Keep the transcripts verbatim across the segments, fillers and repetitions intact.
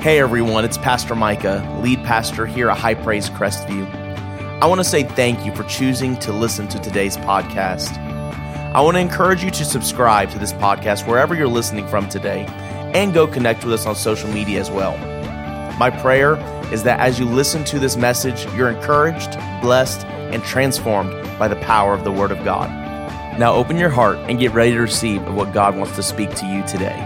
Hey everyone, it's Pastor Micah, lead pastor here at High Praise Crestview. I want to say thank you for choosing to listen to today's podcast. I want to encourage you to subscribe to this podcast wherever you're listening from today, and go connect with us on social media as well. My prayer is that as you listen to this message, you're encouraged, blessed, and transformed by the power of the Word of God. Now open your heart and get ready to receive of what God wants to speak to you today.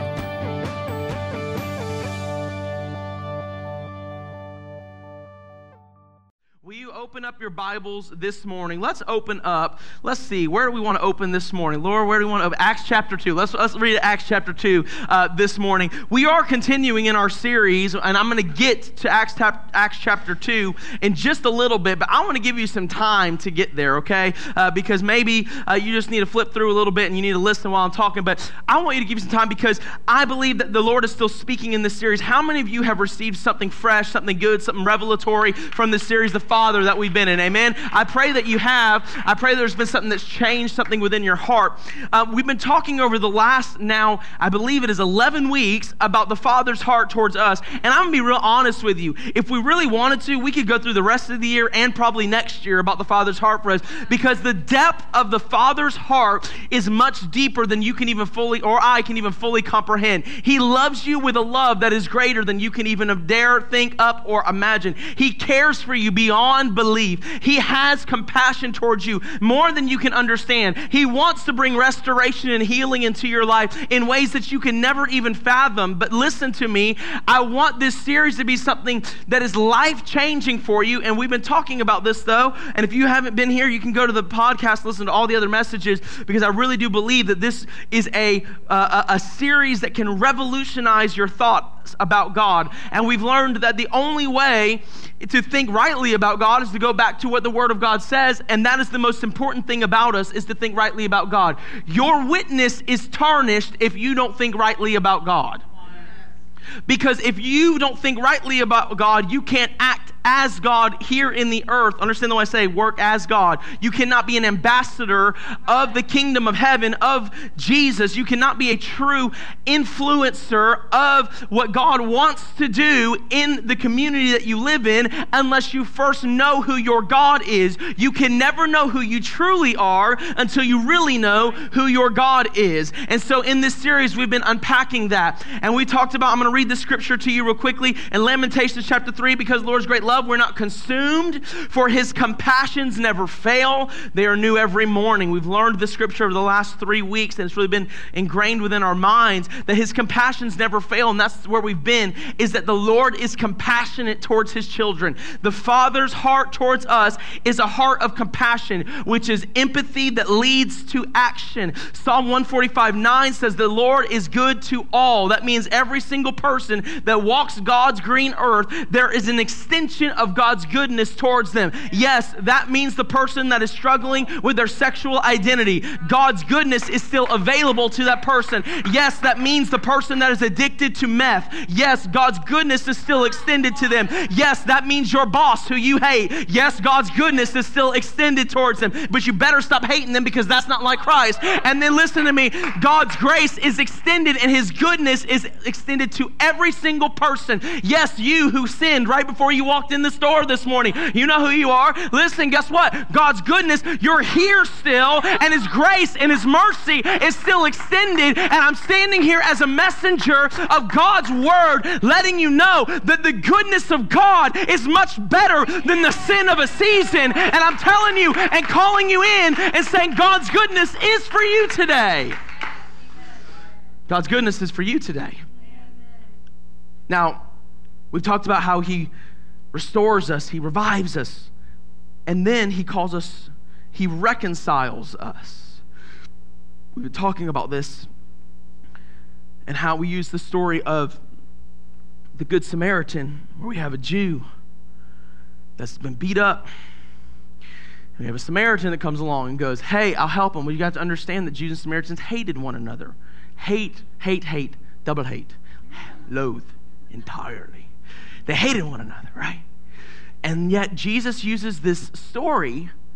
Open up your Bibles this morning. Let's open up. Let's see. Where do we want to open this morning? Lord, where do we want to open? Acts chapter two. Let's, let's read Acts chapter two uh, this morning. We are continuing in our series, and I'm going to get to Acts, Acts chapter two in just a little bit, but I want to give you some time to get there, okay? Uh, because maybe uh, you just need to flip through a little bit and you need to listen while I'm talking, but I want you to give you some time because I believe that the Lord is still speaking in this series. How many of you have received something fresh, something good, something revelatory from this series, The Father, that we've been in? Amen. I pray that you have. I pray there's been something that's changed something within your heart. Uh, we've been talking over the last now, I believe it is eleven weeks, about the Father's heart towards us. And I'm going to be real honest with you. If we really wanted to, we could go through the rest of the year and probably next year about the Father's heart for us, because the depth of the Father's heart is much deeper than you can even fully, or I can even fully comprehend. He loves you with a love that is greater than you can even dare think up or imagine. He cares for you beyond belief. He has compassion towards you more than you can understand. He wants to bring restoration and healing into your life in ways that you can never even fathom. But listen to me, I want this series to be something that is life-changing for you. And we've been talking about this though. And if you haven't been here, you can go to the podcast, listen to all the other messages, because I really do believe that this is a, uh, a series that can revolutionize your thoughts about God. And we've learned that the only way to think rightly about God is to go back to what the Word of God says, and that is the most important thing about us, is to think rightly about God. Your witness is tarnished if you don't think rightly about God. Because if you don't think rightly about God, you can't act as God here in the earth. Understand the way I say work as God. You cannot be an ambassador of the kingdom of heaven, of Jesus. You cannot be a true influencer of what God wants to do in the community that you live in unless you first know who your God is. You can never know who you truly are until you really know who your God is. And so in this series, we've been unpacking that. And we talked about, I'm going to read the scripture to you real quickly in Lamentations chapter three, because the Lord's great love, we're not consumed, for his compassions never fail. They are new every morning. We've learned the scripture over the last three weeks, and it's really been ingrained within our minds that his compassions never fail. And that's where we've been, is that the Lord is compassionate towards his children. The Father's heart towards us is a heart of compassion, which is empathy that leads to action. Psalm one forty-five nine says the Lord is good to all. That means every single person that walks God's green earth, there is an extension of God's goodness towards them. Yes, that means the person that is struggling with their sexual identity, God's goodness is still available to that person. Yes, that means the person that is addicted to meth, yes, God's goodness is still extended to them. Yes, that means your boss who you hate, yes, God's goodness is still extended towards them. But you better stop hating them, because that's not like Christ. And then listen to me, God's grace is extended and his goodness is extended to every single person. Yes, you who sinned right before you walked in the store this morning, you know who you are. Listen, guess what? God's goodness, you're here still, and his grace and his mercy is still extended. And I'm standing here as a messenger of God's word, letting you know that the goodness of God is much better than the sin of a season. And I'm telling you and calling you in and saying God's goodness is for you today. God's goodness is for you today. Now, we've talked about how he restores us, he revives us, and then he calls us, he reconciles us. We've been talking about this and how we use the story of the Good Samaritan, where we have a Jew that's been beat up. And we have a Samaritan that comes along and goes, hey, I'll help him. Well, you got to understand that Jews and Samaritans hated one another. Hate, hate, hate, double hate, loathe entirely. They hated one another, right? And yet Jesus uses this story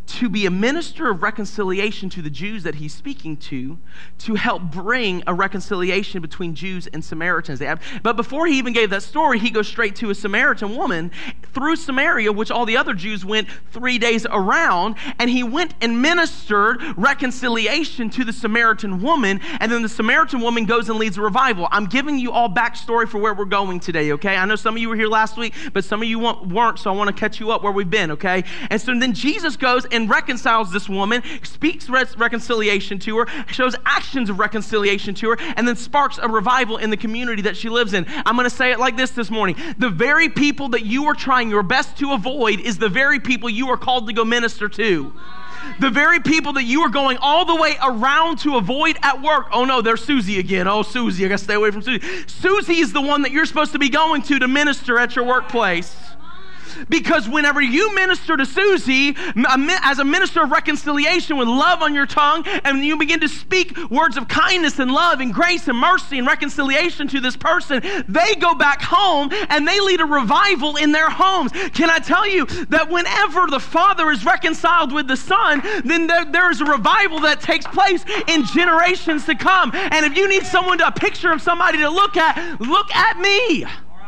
to be a minister of reconciliation to the Jews that he's speaking to, to help bring a reconciliation between Jews and Samaritans. They have, but before he even gave that story, he goes straight to a Samaritan woman through Samaria, which all the other Jews went three days around, and he went and ministered reconciliation to the Samaritan woman, and then the Samaritan woman goes and leads a revival. I'm giving you all backstory for where we're going today, okay? I know some of you were here last week, but some of you weren't, so I want to catch you up where we've been, okay? And so then Jesus goes and and reconciles this woman, speaks re- reconciliation to her, shows actions of reconciliation to her, and then sparks a revival in the community that she lives in. I'm going to say it like this this morning. The very people that you are trying your best to avoid is the very people you are called to go minister to. The very people that you are going all the way around to avoid at work. Oh no, there's Susie again. Oh, Susie, I got to stay away from Susie. Susie is the one that you're supposed to be going to to minister at your workplace. Because whenever you minister to Susie, as a minister of reconciliation with love on your tongue, and you begin to speak words of kindness and love and grace and mercy and reconciliation to this person, they go back home and they lead a revival in their homes. Can I tell you that whenever the Father is reconciled with the Son, then there, there is a revival that takes place in generations to come. And if you need someone to, a picture of somebody to look at, look at me.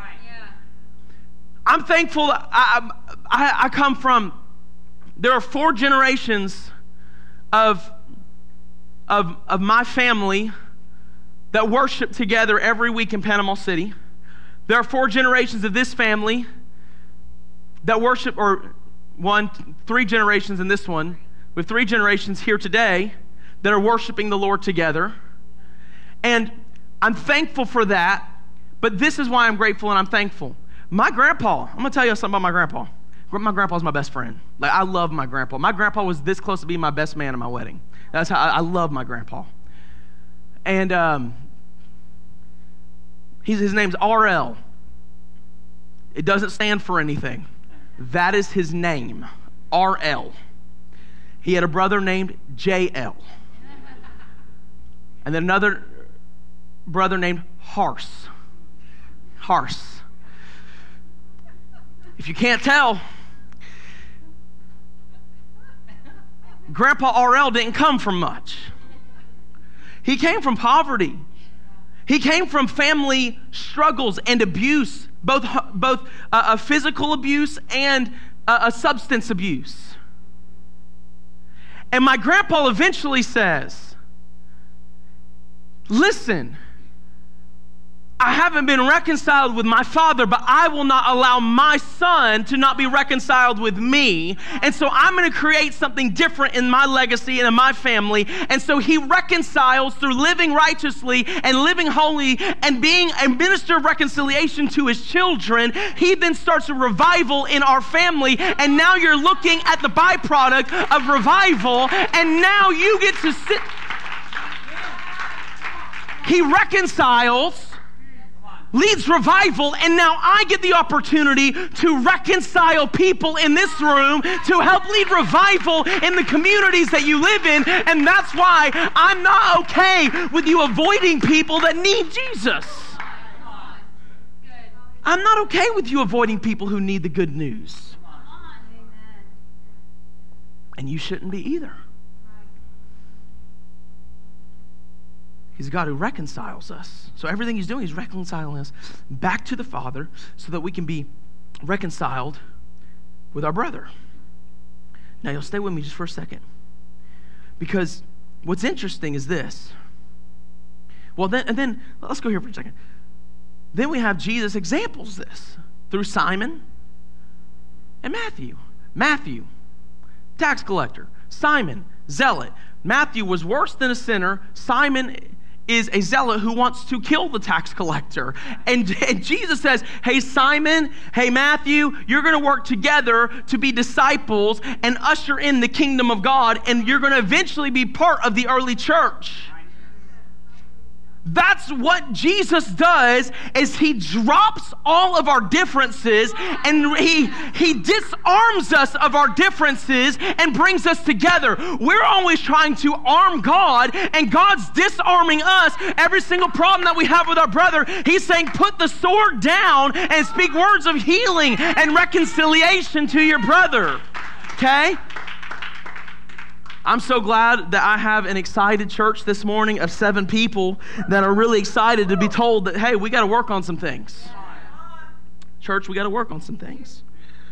I'm thankful. I, I, I come from, there are four generations of, of, of my family that worship together every week in Panama City. There are four generations of this family that worship, or one, three generations in this one. We have three generations here today that are worshiping the Lord together. And I'm thankful for that, but this is why I'm grateful and I'm thankful. My grandpa, I'm going to tell you something about my grandpa. My grandpa's my best friend. Like, I love my grandpa. My grandpa was this close to being my best man at my wedding. That's how I, I love my grandpa. And um, he's, his name's R L. It doesn't stand for anything. That is his name, R L. He had a brother named J L. And then another brother named Harse. Harse. If you can't tell, Grandpa R L didn't come from much. He came from poverty. He came from family struggles and abuse, both, both uh, a physical abuse and uh, a substance abuse. And my grandpa eventually says, listen, I haven't been reconciled with my father, but I will not allow my son to not be reconciled with me. And so I'm going to create something different in my legacy and in my family. And so he reconciles through living righteously and living holy and being a minister of reconciliation to his children. He then starts a revival in our family. And now you're looking at the byproduct of revival. And now you get to sit. He reconciles, leads revival, and now I get the opportunity to reconcile people in this room, to help lead revival in the communities that you live in. And that's why I'm not okay with you avoiding people that need Jesus. I'm not okay with you avoiding people who need the good news. And you shouldn't be either. He's a God who reconciles us. So everything he's doing is reconciling us back to the Father so that we can be reconciled with our brother. Now, you'll stay with me just for a second. Because what's interesting is this. Well, then, and then, let's go here for a second. Then we have Jesus examples this through Simon and Matthew. Matthew, tax collector. Simon, zealot. Matthew was worse than a sinner. Simon is a zealot who wants to kill the tax collector. And, and Jesus says, hey, Simon, hey, Matthew, you're going to work together to be disciples and usher in the kingdom of God, and you're going to eventually be part of the early church. That's what Jesus does, is he drops all of our differences and he, he disarms us of our differences and brings us together. We're always trying to arm God, and God's disarming us. Every single problem that we have with our brother, he's saying, put the sword down and speak words of healing and reconciliation to your brother. Okay? I'm so glad that I have an excited church this morning of seven people that are really excited to be told that, hey, we got to work on some things. Church, we got to work on some things.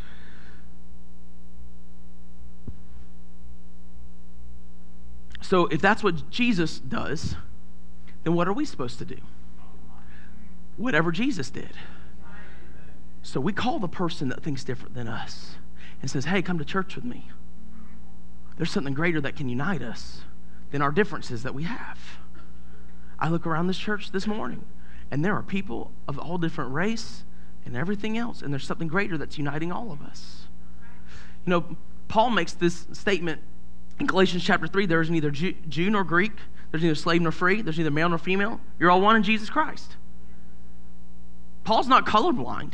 So if that's what Jesus does, then what are we supposed to do? Whatever Jesus did. So we call the person that thinks different than us and says, hey, come to church with me. There's something greater that can unite us than our differences that we have. I look around this church this morning, and there are people of all different race and everything else, and there's something greater that's uniting all of us. You know, Paul makes this statement in Galatians chapter three, there is neither Jew, Jew nor Greek, there's neither slave nor free, there's neither male nor female. You're all one in Jesus Christ. Paul's not colorblind.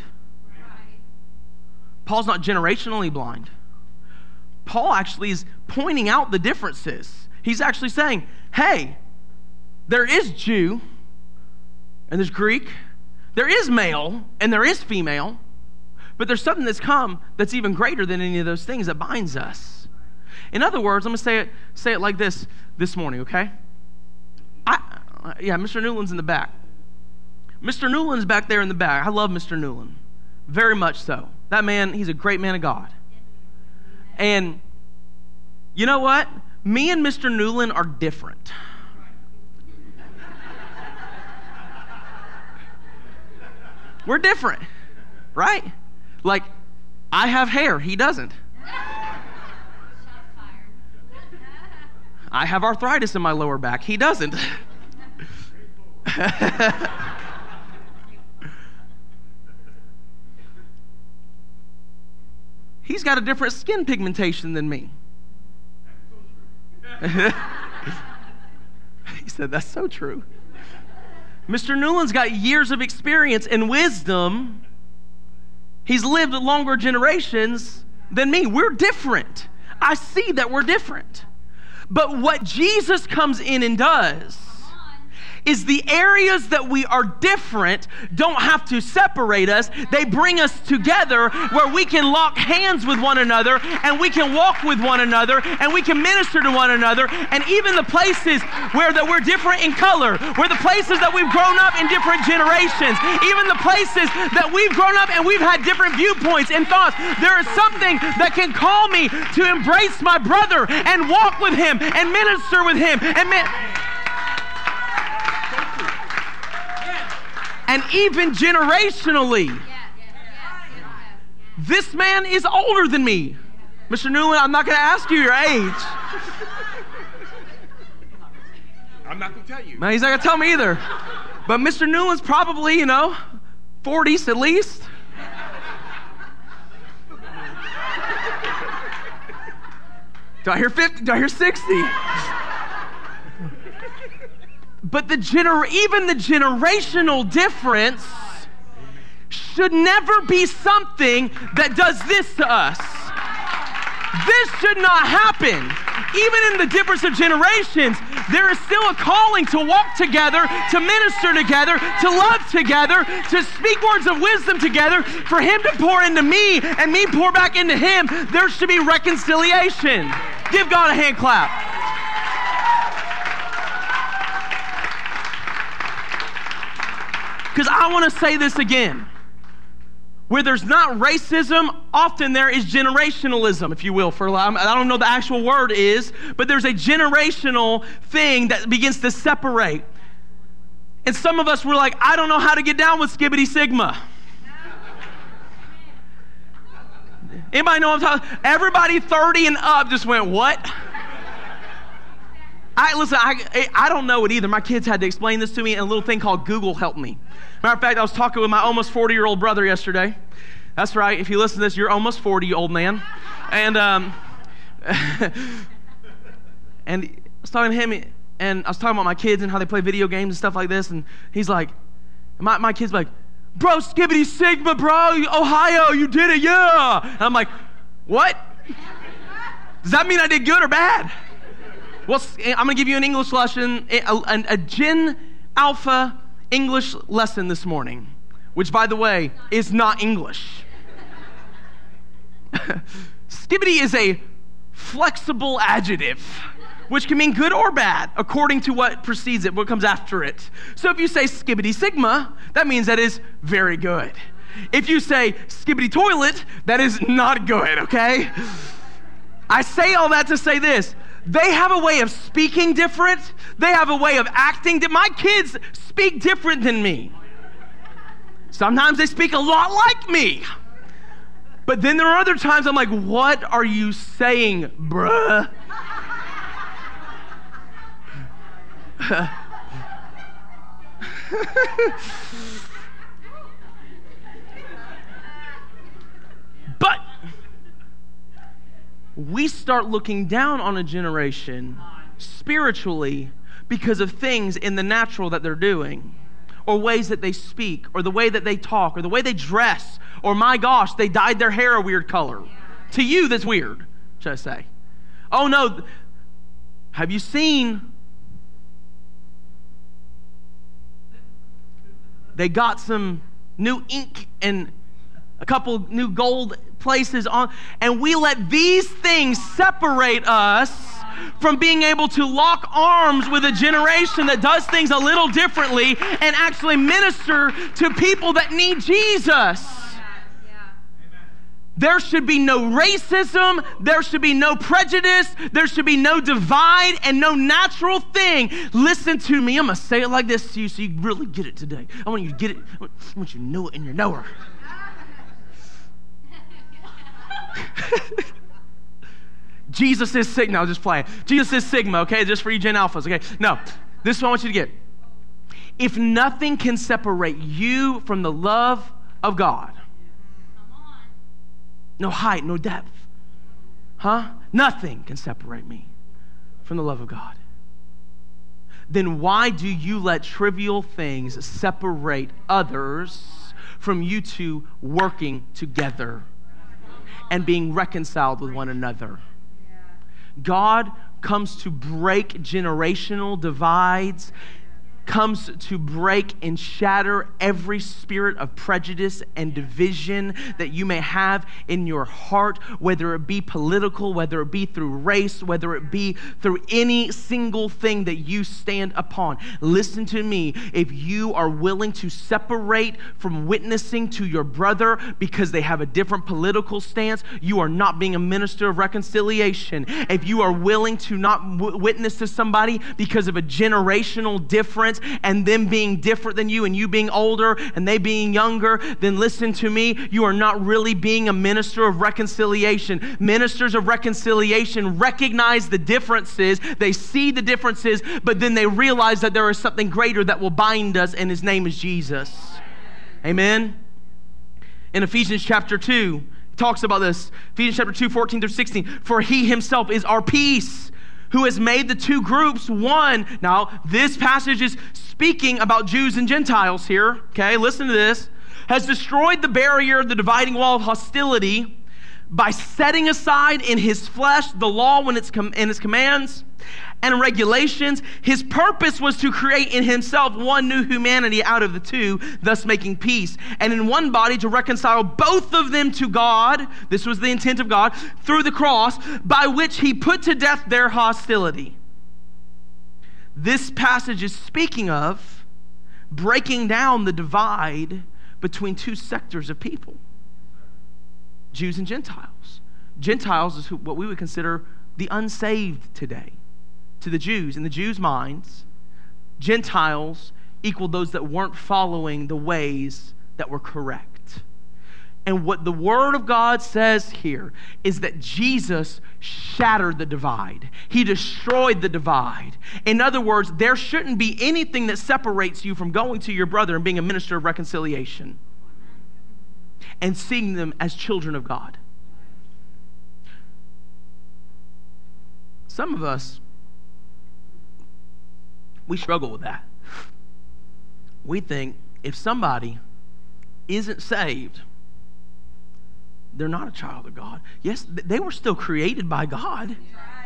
Paul's not generationally blind. Paul actually is pointing out the differences. He's actually saying, hey, there is Jew and there's Greek, there is male and there is female, but there's something that's come that's even greater than any of those things that binds us. In other words, I'm going to say it say it like this this morning, okay? I, yeah, Mister Newland's in the back. Mister Newland's back there in the back. I love Mister Newland, very much so. That man, he's a great man of God. And you know what? Me and Mister Newland are different. We're different, right? Like, I have hair, he doesn't. I have arthritis in my lower back, he doesn't. He's got a different skin pigmentation than me. He said, that's so true. Mister Newland's got years of experience and wisdom. He's lived longer generations than me. We're different. I see that we're different. But what Jesus comes in and does is the areas that we are different don't have to separate us. They bring us together where we can lock hands with one another and we can walk with one another and we can minister to one another. And even the places where that we're different in color, where the places that we've grown up in different generations, even the places that we've grown up and we've had different viewpoints and thoughts, there is something that can call me to embrace my brother and walk with him and minister with him and min- And even generationally, this man is older than me. Mister Newland, I'm not going to ask you your age. I'm not going to tell you. No, he's not going to tell me either. But Mister Newland's probably, you know, forties at least. Do I hear fifty? Do I hear sixty? But the gener- even the generational difference should never be something that does this to us. This should not happen. Even in the difference of generations, there is still a calling to walk together, to minister together, to love together, to speak words of wisdom together, for him to pour into me and me pour back into him. There should be reconciliation. Give God a hand clap. Because I want to say this again. Where there's not racism, often there is generationalism, if you will. For I don't know the actual word is, but there's a generational thing that begins to separate. And some of us were like, I don't know how to get down with Skibbity Sigma. Anybody know what I'm talking? Everybody thirty and up just went, what? I listen, I, I don't know it either. My kids had to explain this to me, and a little thing called Google helped me. Matter of fact, I was talking with my almost forty-year-old brother yesterday. That's right. If you listen to this, you're almost forty, you old man. And um, and I was talking to him, and I was talking about my kids and how they play video games and stuff like this. And he's like, my my kid's like, bro, Skibbity Sigma, bro, Ohio, you did it, yeah. And I'm like, what? Does that mean I did good or bad? Well, I'm going to give you an English lesson, a, a, a Gen Alpha English lesson this morning, which, by the way, is not English. Skibbity is a flexible adjective, which can mean good or bad, according to what precedes it, what comes after it. So if you say skibbity sigma, that means that is very good. If you say skibbity toilet, that is not good, okay? I say all that to say this. They have a way of speaking different. They have a way of acting. My kids speak different than me. Sometimes they speak a lot like me. But then there are other times I'm like, what are you saying, bruh? But we start looking down on a generation spiritually because of things in the natural that they're doing, or ways that they speak, or the way that they talk, or the way they dress, or my gosh, they dyed their hair a weird color. To you, that's weird, should I say. Oh no, have you seen? They got some new ink and a couple new gold places on, and we let these things separate us from being able to lock arms with a generation that does things a little differently and actually minister to people that need Jesus. There should be no racism, there should be no prejudice, there should be no divide and no natural thing. Listen to me, I'm going to say it like this to you so you really get it today. I want you to get it, I want you to know it in your knower. Jesus is Sigma. No, just playing. Jesus is Sigma, okay? Just for you Gen Alphas, okay? No, this is what I want you to get. If nothing can separate you from the love of God, no height, no depth, huh? Nothing can separate me from the love of God. Then why do you let trivial things separate others from you two working together and being reconciled with one another? God comes to break generational divides, comes to break and shatter every spirit of prejudice and division that you may have in your heart, whether it be political, whether it be through race, whether it be through any single thing that you stand upon. Listen to me. If you are willing to separate from witnessing to your brother because they have a different political stance, you are not being a minister of reconciliation. If you are willing to not w- witness to somebody because of a generational difference, and them being different than you and you being older and they being younger, then listen to me, you are not really being a minister of reconciliation. Ministers of reconciliation recognize the differences, they see the differences, but then they realize that there is something greater that will bind us, and his name is Jesus. Amen? In Ephesians chapter two, it talks about this. Ephesians chapter two, fourteen through sixteen. For he himself is our peace, who has made the two groups one. Now, this passage is speaking about Jews and Gentiles here. Okay, listen to this. Has destroyed the barrier, the dividing wall of hostility, by setting aside in his flesh the law when it's com- and its commands and regulations. His purpose was to create in himself one new humanity out of the two, thus making peace, and in one body to reconcile both of them to God. This was the intent of God, through the cross, by which he put to death their hostility. This passage is speaking of breaking down the divide between two sectors of people, Jews and Gentiles. Gentiles is who, what we would consider the unsaved today. To the Jews, in the Jews' minds, Gentiles equaled those that weren't following the ways that were correct. And what the Word of God says here is that Jesus shattered the divide. He destroyed the divide. In other words, there shouldn't be anything that separates you from going to your brother and being a minister of reconciliation and seeing them as children of God. Some of us, we struggle with that. We think if somebody isn't saved, they're not a child of God. Yes, they were still created by God.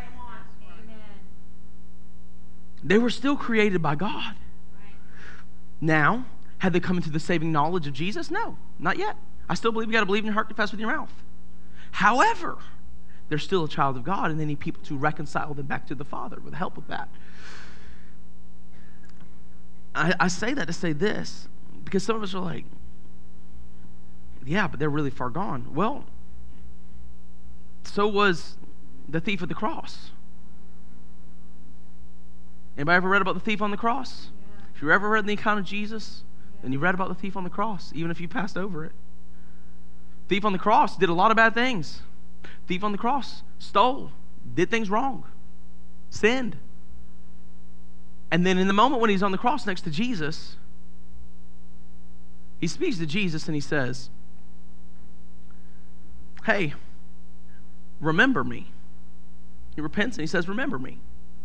They were still created by God. Now, had they come into the saving knowledge of Jesus? No, not yet. I still believe you got to believe in your heart, confess with your mouth. However, they're still a child of God, and they need people to reconcile them back to the Father with the help of that. I, I say that to say this, because some of us are like, yeah, but they're really far gone. Well, so was the thief at the cross. Anybody ever read about the thief on the cross? Yeah. If you ever read the account of Jesus, then you read about the thief on the cross, even if you passed over it. Thief on the cross did a lot of bad things. Thief on the cross stole, did things wrong, sinned. And then in the moment when he's on the cross next to Jesus, he speaks to Jesus and he says, hey, remember me. He repents and he says, remember me.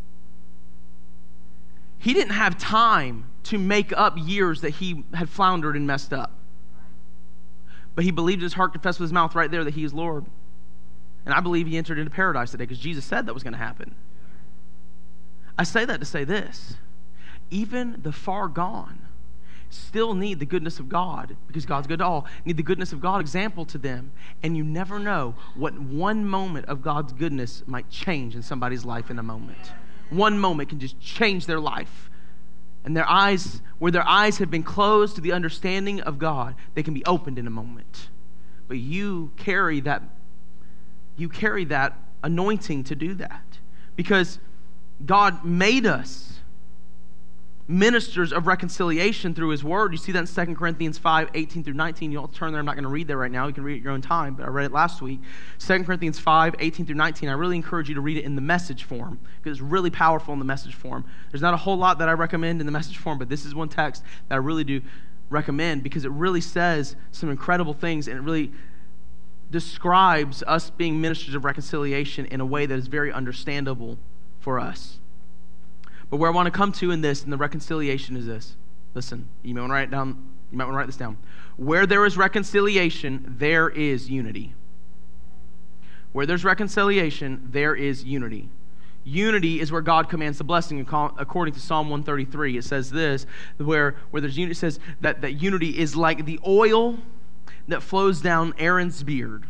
He didn't have time to make up years that he had floundered and messed up. But he believed in his heart, confessed with his mouth right there that he is Lord. And I believe he entered into paradise today because Jesus said that was going to happen. I say that to say this. Even the far gone still need the goodness of God, because God's good to all, need the goodness of God example to them. And you never know what one moment of God's goodness might change in somebody's life in a moment. One moment can just change their life. And their eyes, where their eyes have been closed to the understanding of God, they can be opened in a moment. But you carry that, you carry that anointing to do that. Because God made us ministers of reconciliation through his word. You see that in Second Corinthians five, eighteen through nineteen. You don't turn there. I'm not going to read there right now. You can read it at your own time, but I read it last week. Second Corinthians five, eighteen through nineteen. I really encourage you to read it in the message form because it's really powerful in the message form. There's not a whole lot that I recommend in the message form, but this is one text that I really do recommend because it really says some incredible things and it really describes us being ministers of reconciliation in a way that is very understandable for us. But where I want to come to in this, in the reconciliation, is this. Listen, you might want to write it down. You might want to write this down. Where there is reconciliation, there is unity. Where there's reconciliation, there is unity. Unity is where God commands the blessing. According to Psalm one thirty-three, it says this, where, where there's unity, it says that, that unity is like the oil that flows down Aaron's beard.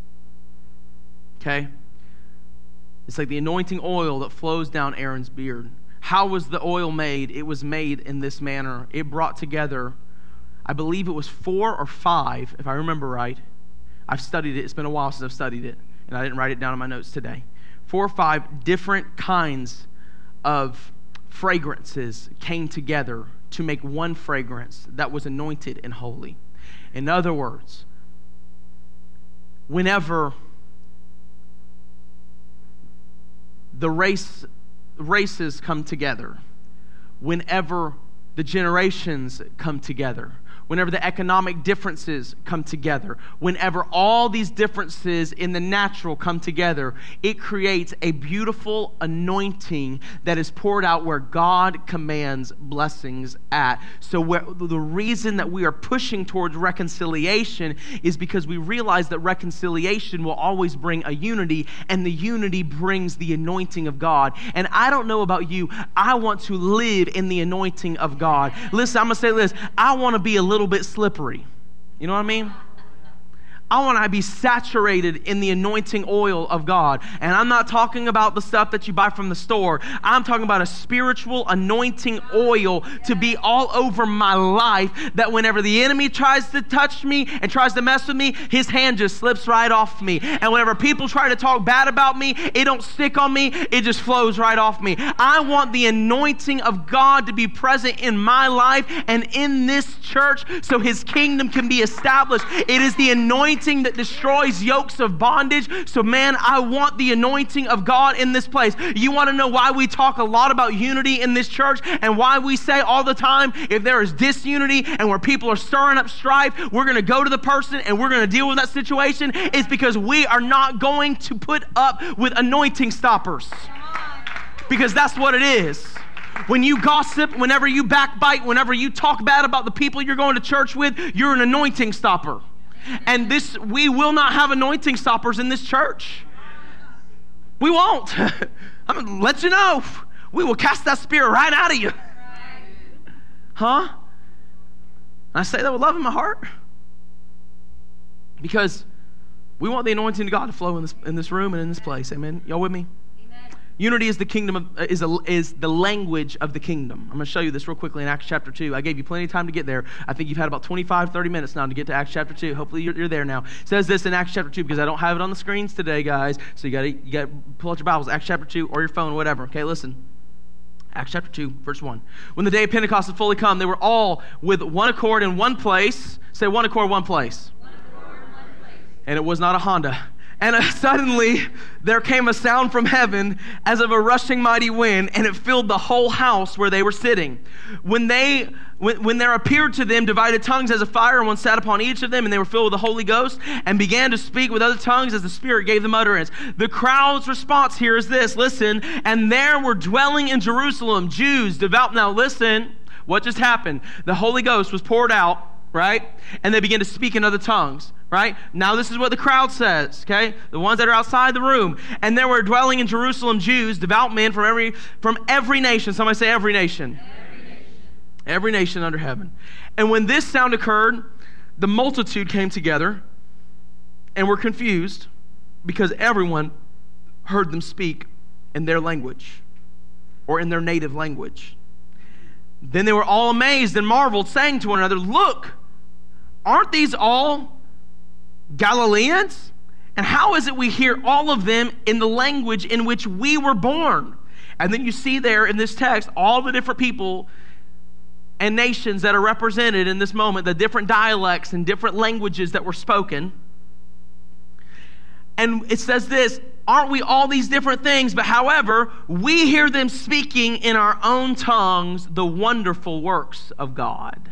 Okay? It's like the anointing oil that flows down Aaron's beard. How was the oil made? It was made in this manner. It brought together, I believe it was four or five, if I remember right. I've studied it. It's been a while since I've studied it, and I didn't write it down in my notes today. Four or five different kinds of fragrances came together to make one fragrance that was anointed and holy. In other words, whenever the race races come together, whenever the generations come together, whenever the economic differences come together, whenever all these differences in the natural come together, it creates a beautiful anointing that is poured out where God commands blessings at. So where, the reason that we are pushing towards reconciliation is because we realize that reconciliation will always bring a unity, and the unity brings the anointing of God. And I don't know about you, I want to live in the anointing of God. Listen, I'm going to say this, I want to be a little little bit slippery. You know what I mean? I want to be saturated in the anointing oil of God. And I'm not talking about the stuff that you buy from the store. I'm talking about a spiritual anointing oil to be all over my life, that whenever the enemy tries to touch me and tries to mess with me, his hand just slips right off me. And whenever people try to talk bad about me, it don't stick on me. It just flows right off me. I want the anointing of God to be present in my life and in this church so his kingdom can be established. It is the anointing that destroys yokes of bondage. So man, I want the anointing of God in this place. You want to know why we talk a lot about unity in this church and why we say all the time, if there is disunity and where people are stirring up strife, we're going to go to the person and we're going to deal with that situation? It's because we are not going to put up with anointing stoppers. Because that's what it is. When you gossip, whenever you backbite, whenever you talk bad about the people you're going to church with, you're an anointing stopper. And this, we will not have anointing stoppers in this church. We won't. I'm going to let you know. We will cast that spirit right out of you. Huh? I say that with love in my heart. Because We want the anointing of God to flow in this, in this room and in this place. Amen. Y'all with me? Unity is the kingdom of, is a, is the language of the kingdom. I'm going to show you this real quickly in Acts chapter two. I gave you plenty of time to get there. I think you've had about twenty-five, thirty minutes now to get to Acts chapter two. Hopefully you're, you're there now. It says this in Acts chapter two because I don't have it on the screens today, guys. So you got to you got to pull out your Bibles, Acts chapter two, or your phone, whatever. Okay, listen. Acts chapter two, verse one. When the day of Pentecost had fully come, they were all with one accord in one place. Say one accord, one place. One accord, one place. And it was not a Honda. And uh, suddenly there came a sound from heaven as of a rushing mighty wind, and it filled the whole house where they were sitting. When they, when, when there appeared to them divided tongues as a fire, and one sat upon each of them, and they were filled with the Holy Ghost, and began to speak with other tongues as the Spirit gave them utterance. The crowd's response here is this, listen, and there were dwelling in Jerusalem Jews, devout. Now listen, what just happened? The Holy Ghost was poured out, right? And they began to speak in other tongues. Right? Now this is what the crowd says, okay? The ones that are outside the room. And there were dwelling in Jerusalem Jews, devout men from every from every nation. Somebody say every nation. Every nation. Every nation under heaven. And when this sound occurred, the multitude came together and were confused because everyone heard them speak in their language or in their native language. Then they were all amazed and marveled, saying to one another, "Look, aren't these all Galileans? And how is it we hear all of them in the language in which we were born?" And then you see there in this text all the different people and nations that are represented in this moment, the different dialects and different languages that were spoken. And it says this, aren't we all these different things? But however, we hear them speaking in our own tongues the wonderful works of God.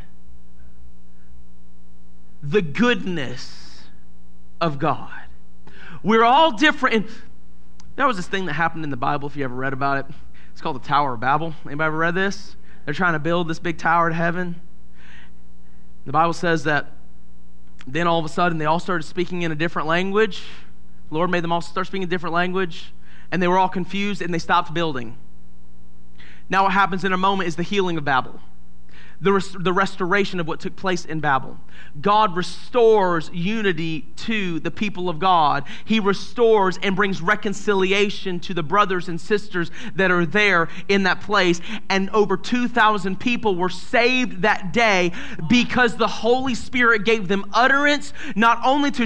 The goodness of God. We're all different. And there was this thing that happened in the Bible, if you ever read about it. It's called the Tower of Babel. Anybody ever read this? They're trying to build this big tower to heaven. The Bible says that then all of a sudden they all started speaking in a different language. The Lord made them all start speaking a different language, and they were all confused and they stopped building. Now what happens in a moment is the healing of Babel. The, res- the restoration of what took place in Babel. God restores unity to the people of God. He restores and brings reconciliation to the brothers and sisters that are there in that place. And over two thousand people were saved that day because the Holy Spirit gave them utterance, not only to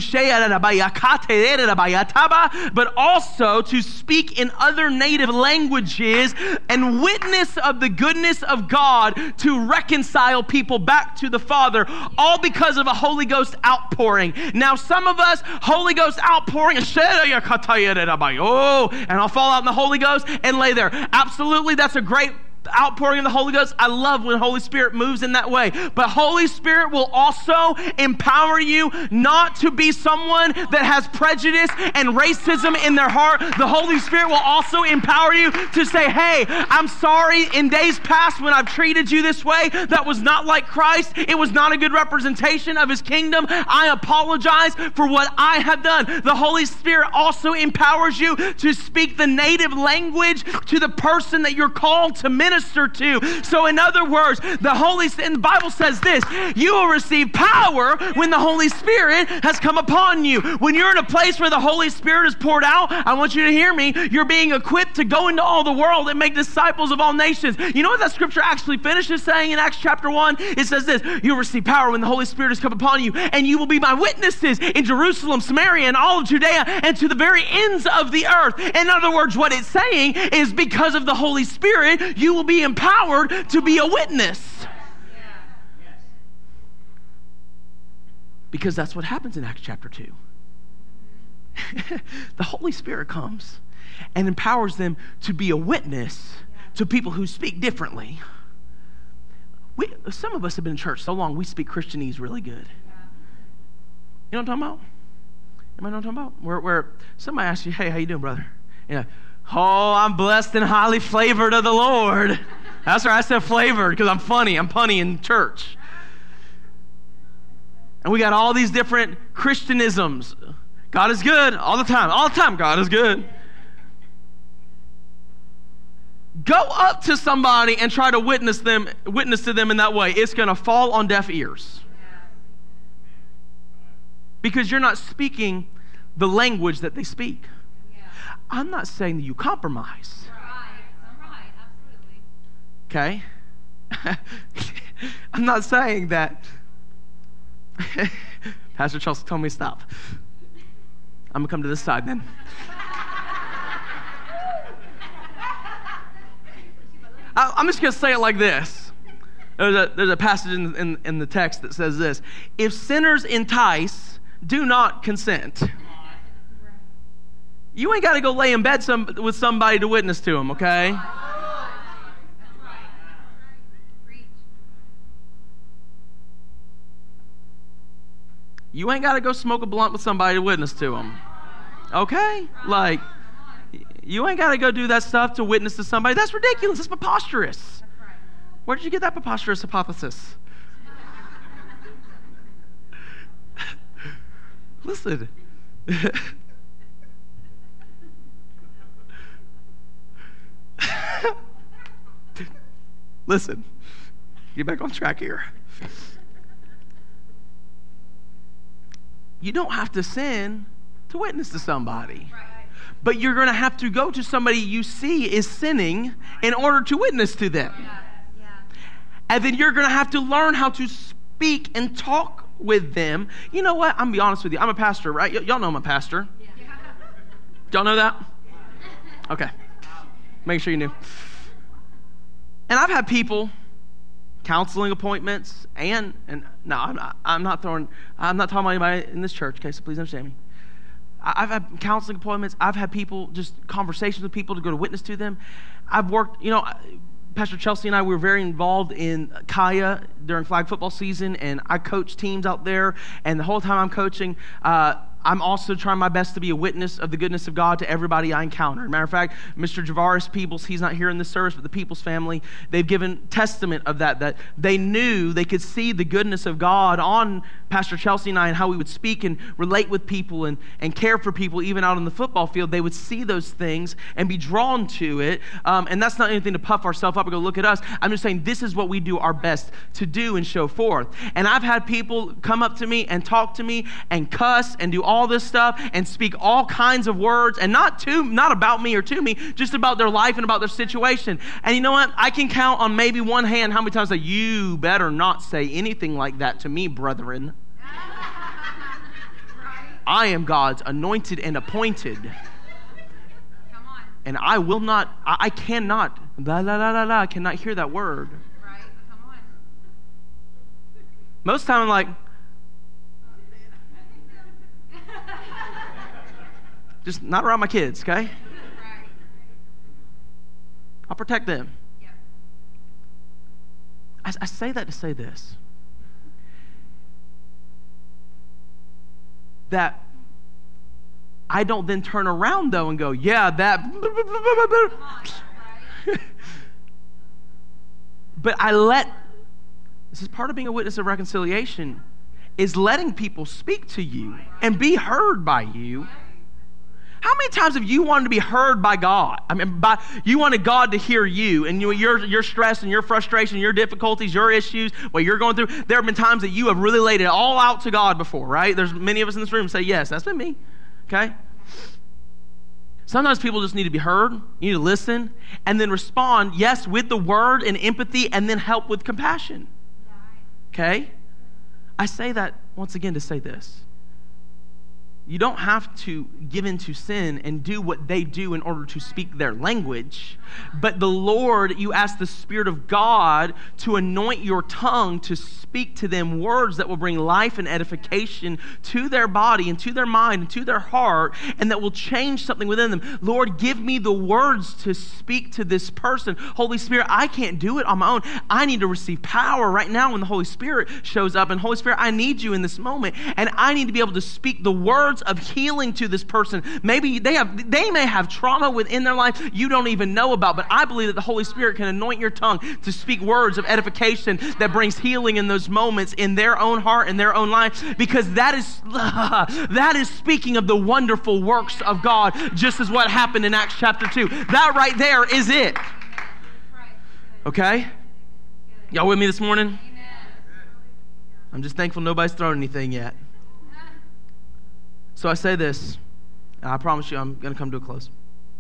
but also to speak in other native languages and witness of the goodness of God to reconcile people back to the Father, all because of a Holy Ghost outpouring. Now, some of us, Holy Ghost outpouring, oh, and I'll fall out in the Holy Ghost and lay there. Absolutely, that's a great outpouring of the Holy Ghost. I love when Holy Spirit moves in that way. But Holy Spirit will also empower you not to be someone that has prejudice and racism in their heart. The Holy Spirit will also empower you to say, hey, I'm sorry in days past when I've treated you this way. That was not like Christ. It was not a good representation of His kingdom. I apologize for what I have done. The Holy Spirit also empowers you to speak the native language to the person that you're called to minister to. So in other words, the Holy and the Bible says this, you will receive power when the Holy Spirit has come upon you. When you're in a place where the Holy Spirit is poured out, I want you to hear me, you're being equipped to go into all the world and make disciples of all nations. You know what that scripture actually finishes saying in Acts chapter one? It says this, you'll receive power when the Holy Spirit has come upon you, and you will be my witnesses in Jerusalem, Samaria, and all of Judea, and to the very ends of the earth. In other words, what it's saying is because of the Holy Spirit, you will be empowered to be a witness. Because that's what happens in Acts chapter two. The Holy Spirit comes and empowers them to be a witness to people who speak differently. We, some of us have been in church so long, we speak Christianese really good. You know what I'm talking about? Am I know what I'm talking about? Where, where somebody asks you, hey, how you doing, brother? You know, oh, I'm blessed and highly flavored of the Lord. That's right, I said flavored because I'm funny. I'm punny in church. And we got all these different Christianisms. God is good all the time. All the time, God is good. Go up to somebody and try to witness them, witness to them in that way. It's going to fall on deaf ears. Because you're not speaking the language that they speak. Yeah. I'm not saying that you compromise. Right. Right. Absolutely. Okay? I'm not saying that. Pastor Chelsea told me to stop. I'm going to come to this side then. I, I'm just going to say it like this. There's a, there's a passage in, in, in the text that says this. If sinners entice, do not consent. You ain't got to go lay in bed some, with somebody to witness to them, okay? You ain't got to go smoke a blunt with somebody to witness to them, okay? Like, you ain't got to go do that stuff to witness to somebody. That's ridiculous. It's preposterous. Where did you get that preposterous hypothesis? Listen. Listen. Get back on track here. You don't have to sin to witness to somebody. But you're going to have to go to somebody you see is sinning in order to witness to them. And then you're going to have to learn how to speak and talk with them. You know what? I'm going to be honest with you. I'm a pastor, right? Y- y'all know I'm a pastor. Yeah. Y'all know that? Okay. Make sure you knew. And I've had people, counseling appointments, and, and no, I'm not, I'm not throwing, I'm not talking about anybody in this church, okay, so please understand me. I've had counseling appointments. I've had people, just conversations with people to go to witness to them. I've worked, you know, Pastor Chelsea and I, we were very involved in Kaya during flag football season, and I coach teams out there, and the whole time I'm coaching, uh, I'm also trying my best to be a witness of the goodness of God to everybody I encounter. Matter of fact, Mister Javaris Peebles, he's not here in this service, but the Peebles family, they've given testament of that, that they knew, they could see the goodness of God on Pastor Chelsea and I and how we would speak and relate with people and, and care for people even out on the football field. They would see those things and be drawn to it. Um, and that's not anything to puff ourselves up and go, look at us. I'm just saying this is what we do our best to do and show forth. And I've had people come up to me and talk to me and cuss and do all this stuff and speak all kinds of words, and not to, not about me or to me, just about their life and about their situation. And you know what? I can count on maybe one hand how many times I say, you better not say anything like that to me, brethren. I am God's anointed and appointed. Come on. And I will not, I, I cannot, la la la la la, I cannot hear that word. Right. Come on. Most of the time I'm like, just not around my kids, okay? Right. I'll protect them. Yeah. I, I say that to say this. That I don't then turn around, though, and go, yeah, that. But I let, this is part of being a witness of reconciliation, is letting people speak to you and be heard by you. How many times have you wanted to be heard by God? I mean, by you wanted God to hear you, and you, your your stress and your frustration, your difficulties, your issues, what you're going through. There have been times that you have really laid it all out to God before, right? There's many of us in this room who say, yes, that's been me, okay? Sometimes people just need to be heard, you need to listen, and then respond, yes, with the word and empathy, and then help with compassion, okay? I say that once again to say this. You don't have to give in to sin and do what they do in order to speak their language. But the Lord, you ask the Spirit of God to anoint your tongue to speak to them words that will bring life and edification to their body and to their mind and to their heart, and that will change something within them. Lord, give me the words to speak to this person. Holy Spirit, I can't do it on my own. I need to receive power right now when the Holy Spirit shows up. And Holy Spirit, I need you in this moment. And I need to be able to speak the words of healing to this person. Maybe they have, they may have trauma within their life you don't even know about, but I believe that the Holy Spirit can anoint your tongue to speak words of edification that brings healing in those moments in their own heart and their own life, because that is that is speaking of the wonderful works of God, just as what happened in Acts chapter two. That right there is it. Okay? Y'all with me this morning? I'm just thankful nobody's thrown anything yet. So I say this, And I promise you, I'm going to come to a close.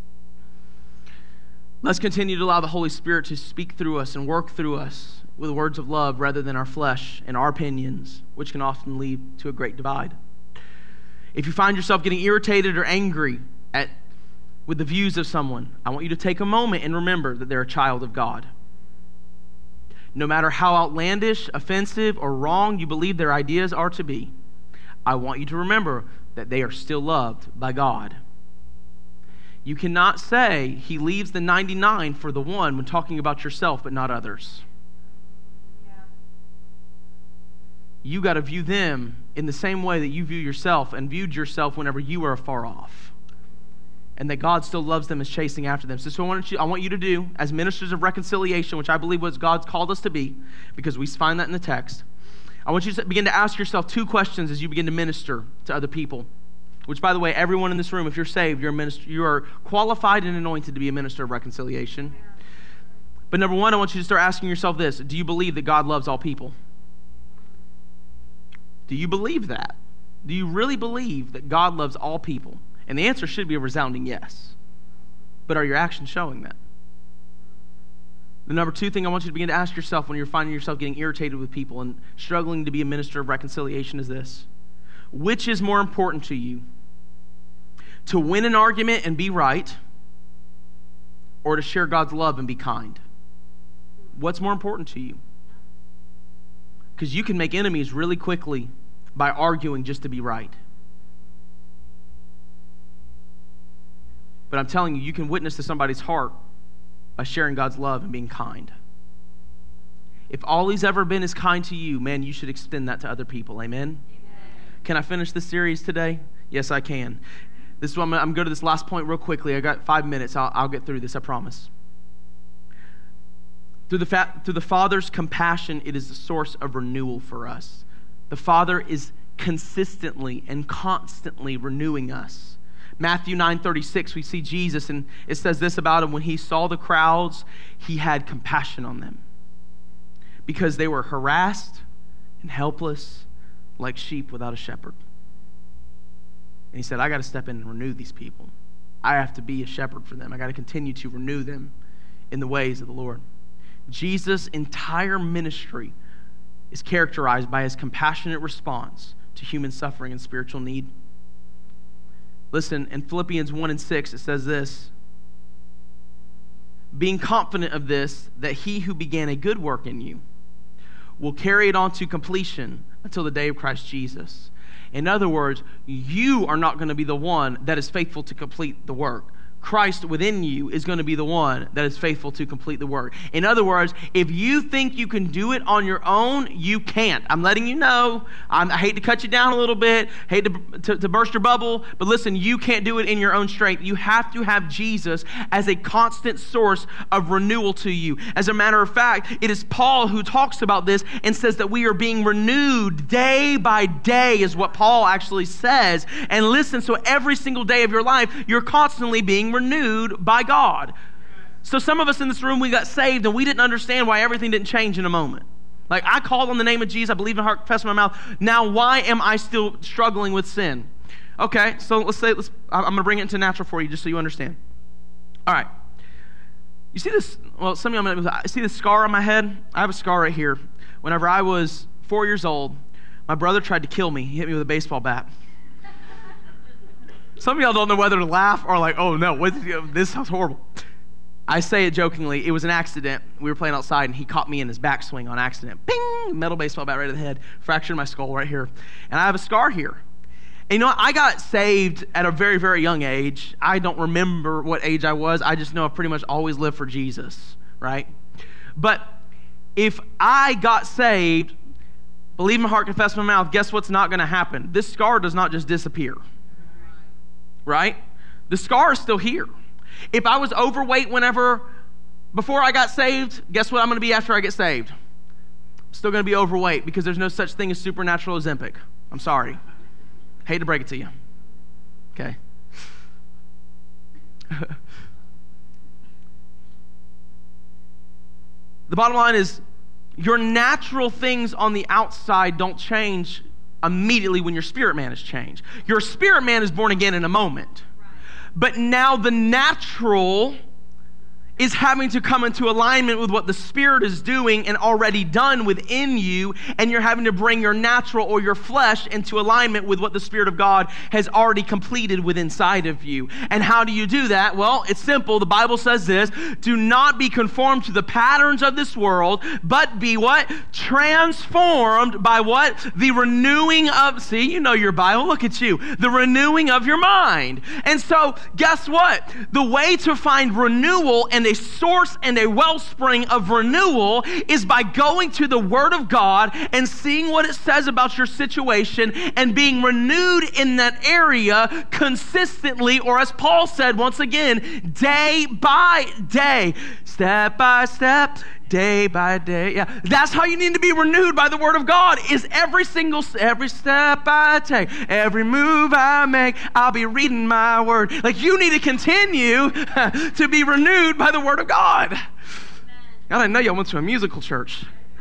Let's continue to allow the Holy Spirit to speak through us and work through us with words of love rather than our flesh and our opinions, which can often lead to a great divide. If you find yourself getting irritated or angry at with the views of someone, I want you to take a moment and remember that they're a child of God. No matter how outlandish, offensive, or wrong you believe their ideas are to be, I want you to remember that they are still loved by God. You cannot say he leaves the ninety-nine for the one when talking about yourself but not others. Yeah. You got to view them in the same way that you view yourself and viewed yourself whenever you were far off. And that God still loves them and is chasing after them. So, so I, want you, I want you to do, as ministers of reconciliation, which I believe was God's called us to be, because we find that in the text, I want you to begin to ask yourself two questions as you begin to minister to other people. Which, by the way, everyone in this room, if you're saved, you're a minister, you are qualified and anointed to be a minister of reconciliation. But number one, I want you to start asking yourself this. Do you believe that God loves all people? Do you believe that? Do you really believe that God loves all people? And the answer should be a resounding yes. But are your actions showing that? The number two thing I want you to begin to ask yourself when you're finding yourself getting irritated with people and struggling to be a minister of reconciliation is this. Which is more important to you? To win an argument and be right, or to share God's love and be kind? What's more important to you? Because you can make enemies really quickly by arguing just to be right. But I'm telling you, you can witness to somebody's heart by sharing God's love and being kind. If all he's ever been is kind to you, man, you should extend that to other people. Amen? Amen. Can I finish this series today? Yes, I can. This is what I'm going to go to this last point real quickly. I got five minutes. I'll, I'll get through this, I promise. Through the, fa- through the Father's compassion, it is the source of renewal for us. The Father is consistently and constantly renewing us. Matthew nine thirty-six, we see Jesus, and it says this about him. When he saw the crowds, he had compassion on them because they were harassed and helpless like sheep without a shepherd. And he said, I got to step in and renew these people. I have to be a shepherd for them. I got to continue to renew them in the ways of the Lord. Jesus' entire ministry is characterized by his compassionate response to human suffering and spiritual need. Listen, in Philippians one and six, it says this, being confident of this, that he who began a good work in you will carry it on to completion until the day of Christ Jesus. In other words, you are not going to be the one that is faithful to complete the work. Christ within you is going to be the one that is faithful to complete the work. In other words, if you think you can do it on your own, you can't. I'm letting you know. I'm, I hate to cut you down a little bit, hate to, to, to burst your bubble, but listen, you can't do it in your own strength. You have to have Jesus as a constant source of renewal to you. As a matter of fact, it is Paul who talks about this and says that we are being renewed day by day is what Paul actually says. And listen, so every single day of your life, you're constantly being renewed by God. So some of us in this room, we got saved and we didn't understand why everything didn't change in a moment. Like, I called on the name of Jesus, I believe in heart, confess in my mouth. Now, why am I still struggling with sin? Okay, so let's say, let's, I'm going to bring it into natural for you just so you understand. All right. You see this, well, some of you, I see this scar on my head? I have a scar right here. Whenever I was four years old, my brother tried to kill me. He hit me with a baseball bat. Some of y'all don't know whether to laugh or like, oh no, what, this sounds horrible. I say it jokingly. It was an accident. We were playing outside, and he caught me in his backswing on accident. Bing! Metal baseball bat right to the head. Fractured my skull right here. And I have a scar here. And you know what? I got saved at a very, very young age. I don't remember what age I was. I just know I've pretty much always lived for Jesus, right? But if I got saved, believe in my heart, confess in my mouth, guess what's not going to happen? This scar does not just disappear. Right? The scar is still here. If I was overweight whenever, before I got saved, guess what I'm going to be after I get saved? I'm still going to be overweight because there's no such thing as supernatural Ozempic. I'm sorry. Hate to break it to you. Okay. The bottom line is, your natural things on the outside don't change immediately when your spirit man is changed. Your spirit man is born again in a moment. but now the natural is having to come into alignment with what the Spirit is doing and already done within you, and you're having to bring your natural or your flesh into alignment with what the Spirit of God has already completed within inside of you. And how do you do that? Well, it's simple. The Bible says this: do not be conformed to the patterns of this world, but be what? Transformed by what? The renewing of, see, you know your Bible, look at you, the renewing of your mind. And so, guess what? The way to find renewal and a source and a wellspring of renewal is by going to the Word of God and seeing what it says about your situation and being renewed in that area consistently, or as Paul said once again, day by day, step by step, day by day. Yeah, that's how you need to be renewed by the Word of God, is every single, every step I take, every move I make, I'll be reading my Word. Like, you need to continue to be renewed by the Word of God. Amen. I didn't know y'all went to a musical church.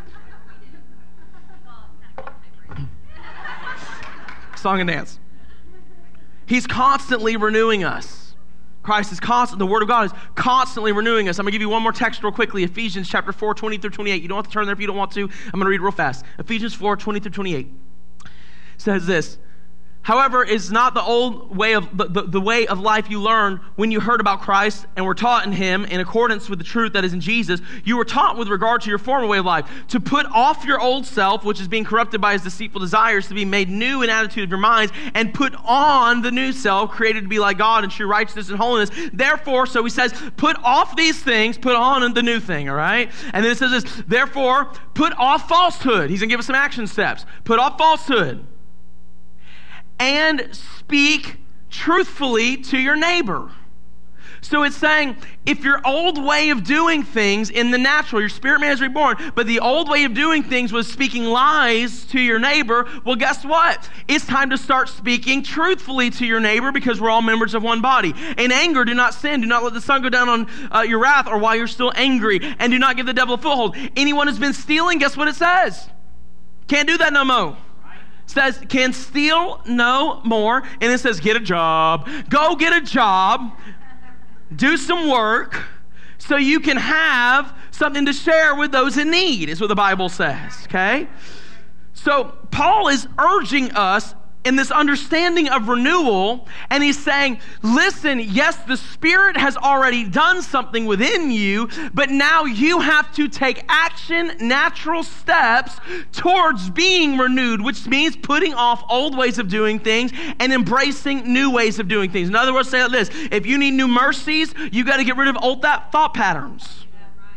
Song and dance. He's constantly renewing us. Christ is constant. The Word of God is constantly renewing us. I'm going to give you one more text real quickly. Ephesians chapter four, twenty through twenty-eight. You don't have to turn there if you don't want to. I'm going to read it real fast. Ephesians four, twenty through twenty-eight says this: however, it's not the old way of the, the, the way of life you learned when you heard about Christ and were taught in Him in accordance with the truth that is in Jesus. You were taught with regard to your former way of life to put off your old self, which is being corrupted by his deceitful desires, to be made new in attitude of your minds, and put on the new self, created to be like God in true righteousness and holiness. Therefore, so he says, put off these things, put on the new thing, all right? And then it says this: therefore, put off falsehood. He's going to give us some action steps. Put off falsehood. And speak truthfully to your neighbor. So it's saying, if your old way of doing things in the natural, your spirit man is reborn, but the old way of doing things was speaking lies to your neighbor, well, guess what? It's time to start speaking truthfully to your neighbor, because we're all members of one body. In anger, do not sin. Do not let the sun go down on uh, your wrath, or while you're still angry. And do not give the devil a foothold. Anyone who's been stealing, guess what it says? Can't do that no more. Says, can steal no more. And it says, get a job. Go get a job. Do some work so you can have something to share with those in need, is what the Bible says, okay? So Paul is urging us in this understanding of renewal, and he's saying, listen, yes, the Spirit has already done something within you, but now you have to take action, natural steps towards being renewed, which means putting off old ways of doing things and embracing new ways of doing things. In other words, say like this: if you need new mercies, you got to get rid of old that thought patterns.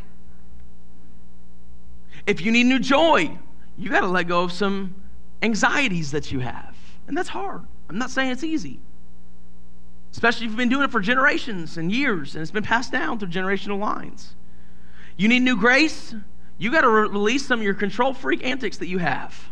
If you need new joy, you got to let go of some anxieties that you have. And that's hard. I'm not saying it's easy. Especially if you've been doing it for generations and years, and it's been passed down through generational lines. You need new grace, you got to re- release some of your control freak antics that you have.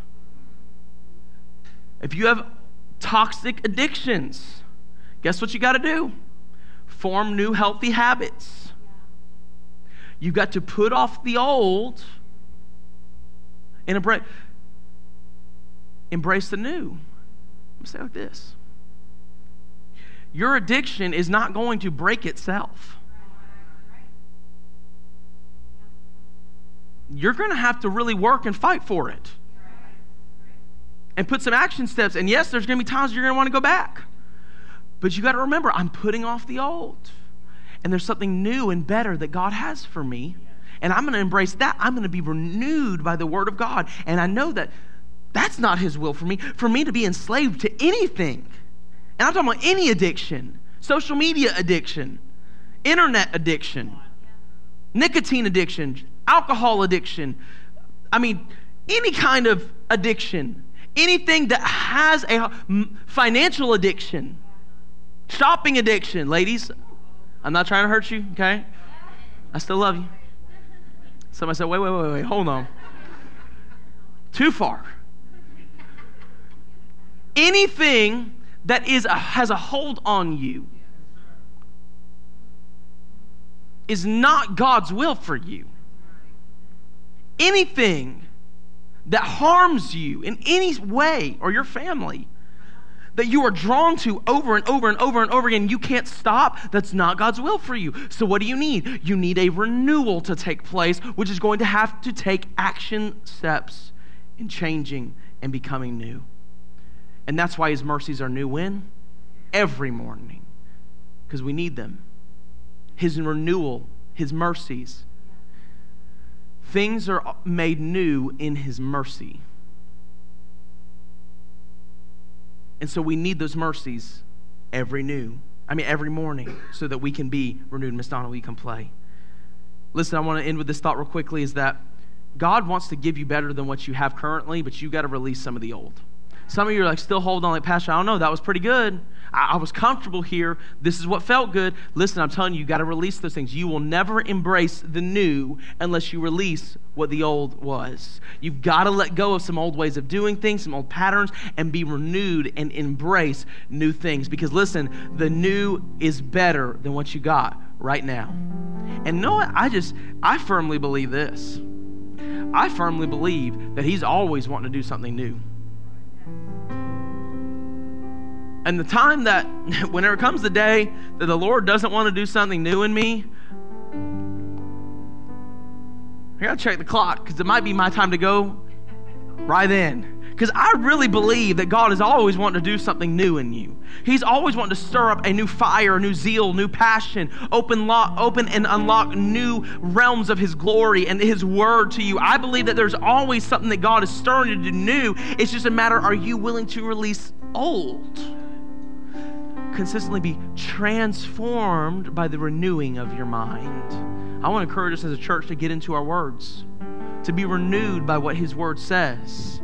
If you have toxic addictions, guess what you got to do? Form new healthy habits. You got to put off the old and embrace, embrace the new. Let me say it like this: your addiction is not going to break itself. You're going to have to really work and fight for it and put some action steps. And yes, there's going to be times you're going to want to go back, but you got to remember, I'm putting off the old, and there's something new and better that God has for me, and I'm going to embrace that. I'm going to be renewed by the Word of God, and I know that that's not His will for me, for me to be enslaved to anything. And I'm talking about any addiction: social media addiction, internet addiction, nicotine addiction, alcohol addiction. I mean, any kind of addiction, anything that has a financial addiction, shopping addiction. Ladies, I'm not trying to hurt you, okay? I still love you. Somebody said, wait, wait, wait, wait, hold on. Too far. Anything that is a, has a hold on you is not God's will for you. Anything that harms you in any way, or your family, that you are drawn to over and over and over and over again. You can't stop. That's not God's will for you. So what do you need? You need a renewal to take place, which is going to have to take action steps in changing and becoming new. And that's why his mercies are new when? Every morning. Because we need them. His renewal, his mercies. Things are made new in his mercy. And so we need those mercies every new, I mean every morning, so that we can be renewed. Miss Donna, will you come play? Listen, I want to end with this thought real quickly, is that God wants to give you better than what you have currently, but you got to release some of the old. Some of you are like still holding on, like, Pastor, I don't know, that was pretty good. I, I was comfortable here. This is what felt good. Listen, I'm telling you, you got to release those things. You will never embrace the new unless you release what the old was. You've got to let go of some old ways of doing things, some old patterns, and be renewed and embrace new things. Because listen, the new is better than what you got right now. And you know what? I just, I firmly believe this. I firmly believe that he's always wanting to do something new. And the time that, whenever it comes the day that the Lord doesn't want to do something new in me, I got to check the clock, because it might be my time to go right then. Because I really believe that God is always wanting to do something new in you. He's always wanting to stir up a new fire, a new zeal, new passion, open, lock, open and unlock new realms of his glory and his word to you. I believe that there's always something that God is stirring to do new. It's just a matter, are you willing to release old? Consistently be transformed by the renewing of your mind. I want to encourage us as a church to get into our words, to be renewed by what his word says.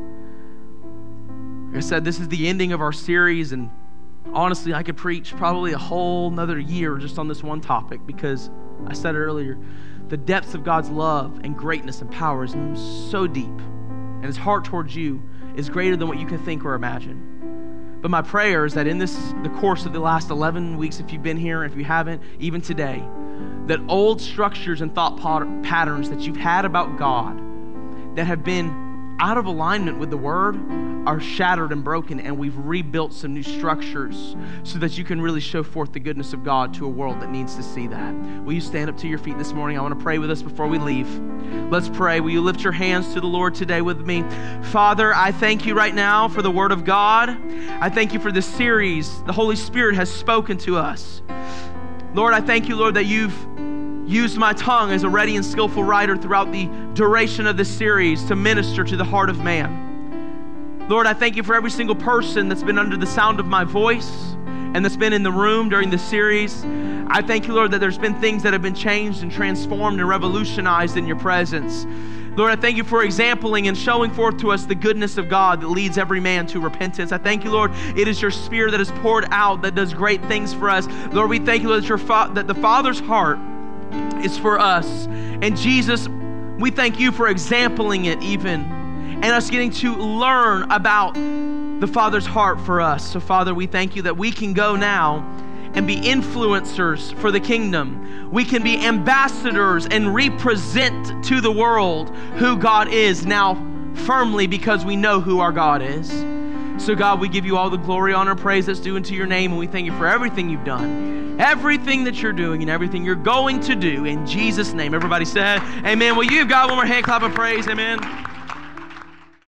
Like I said, this is the ending of our series, and honestly, I could preach probably a whole another year just on this one topic, because I said it earlier, the depths of God's love and greatness and power is so deep, and his heart towards you is greater than what you can think or imagine. But my prayer is that in this, the course of the last eleven weeks, if you've been here, if you haven't, even today, that old structures and thought patterns that you've had about God that have been out of alignment with the word are shattered and broken, and we've rebuilt some new structures so that you can really show forth the goodness of God to a world that needs to see that. Will you stand up to your feet this morning? I want to pray with us before we leave. Let's pray. Will you lift your hands to the Lord today with me? Father, I thank you right now for the word of God. I thank you for this series the Holy Spirit has spoken to us. Lord, I thank you, Lord, that you've used my tongue as a ready and skillful writer throughout the duration of this series to minister to the heart of man. Lord, I thank you for every single person that's been under the sound of my voice and that's been in the room during this series. I thank you, Lord, that there's been things that have been changed and transformed and revolutionized in your presence. Lord, I thank you for exampling and showing forth to us the goodness of God that leads every man to repentance. I thank you, Lord, it is your Spirit that is poured out that does great things for us. Lord, we thank you, Lord, that, your fa- that the Father's heart is for us. And Jesus, we thank you for exampling it even, and us getting to learn about the Father's heart for us. So, Father, we thank you that we can go now and be influencers for the kingdom. We can be ambassadors and represent to the world who God is now firmly, because we know who our God is. So, God, we give you all the glory, honor, praise that's due into your name, and we thank you for everything you've done, everything that you're doing, and everything you're going to do. In Jesus' name, everybody said, amen. Will you give God one more hand clap of praise? Amen.